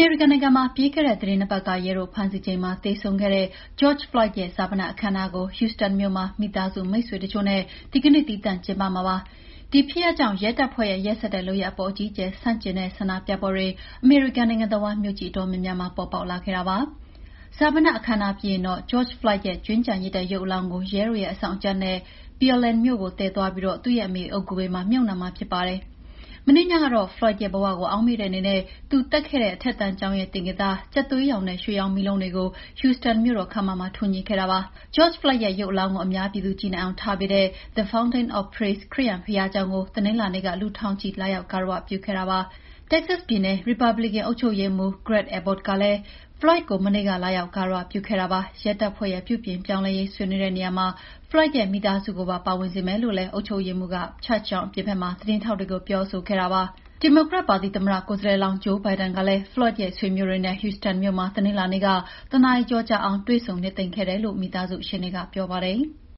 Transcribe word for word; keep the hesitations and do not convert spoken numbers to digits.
မေရိကန်နိုင်ငံမှာပြီးခဲ့တဲ့သီတင်းနှစ်ပတ်ကရဲတို့ဖမ်းဆီးချိန်မှာသေဆုံးခဲ့တဲ့ George Floyd ရဲ့ဈာပနအခမ်းအနားကို Houston မြို့မှာမိသားစုမိတ်ဆွေတချို့နဲ့ဒီကနေ့သီးသန့်ကျင်းပမှာပါ။ဒီဖြစ်ရပ်ကြောင့်ရဲတပ်ဖွဲ့ရဲ့ရက်စက်တဲ့လုပ်ရပ်အပေါ်အကြီးအကျယ်ဆန့်ကျင်တဲ့ဆန္ဒပြပွဲတွေအမေရိကန်နိုင်ငံတဝန်းမြို့ကြီးအတော်များများမှာပေါ်ပေါက်လာခဲ့တာပါ။ဈာပနအခမ်းအနားပြီးရင်တော့ George Floyd ရဲ့ကြွင်းကျန်ရစ်တဲ့ရုပ်အလောင်းကိုရဲတို့ရဲ့အဆောင်အကြပ်နဲ့ Pearland မြို့ကိုသယ်သွားပြီးသူ့ရဲ့အမေအုပ်ဂူဘေးမှာမြှုပ်နှံမှာဖြစ်ပါတယ်။မနေ့ညကတော့ Floyd ရဲ့ဘဝကိုအောက်မေ့တဲ့အနေနဲ့သူတက်ခဲ့တဲ့အထက်တန်းကျောင်းရဲ့သင်္ကေတ၊ကြက်သွေးရောင်နဲ့ရွှေရောင်မီးလုံးတွေကို Houston မြို့တော်ခန်းမမှာထွန်းညှိခဲ့တာပါ။ George Floyd ရဲ့ရုပ်အလောင်းကိုအများပြည်သူကြည့်နိုင်အောင်ထားပေးတဲ့ The Fountain of Praise ခရစ်ယာန်ဘုရားကျောင်းကိုတနင်္လာနေ့ကလူထောင်ချီလာရောက်ဂါရဝပြုခဲ့တာပါ။ Texas ပြည်နယ်ရီပတ်ဘလီကန်အုပ်ချုပ်ရေးမှူး Greg Abbott ကလည်း Floyd ကိုမနေ့ကလာရောက်ဂါရဝပြုခဲ့တာပါ။ရဲတပ်ဖွဲ့ရဲ့ပြုပြင်ပြောင်းလဲရေးဆွေးနွေးတဲ့နေရာမှာ Floyd ရဲ့မိသားစုကိုပါပါဝင်စေမယ်လို့လည်းအုပ်ချုပ်ရေးမှူးက Church ကျောင်းအပြင်ဘက်မှာသတင်းထောက်တွေကိုပြောဆိုခဲ့တာပါ။ဒီမိုကရက်ပါတီသမ္မတကိုယ်စားလှယ်လောင်း Joe Biden ကလည်း Floyd ရဲ့ဆွေမျိုးတွေနဲ့ Houston မြို့မှာတနင်္လာနေ့ကတနာရီကျော်ကြာအောင်တွေ့ဆုံနှစ်သိမ့်ခဲ့တယ်လို့မိသားစုရှေ့နေကပြောပါတယ်။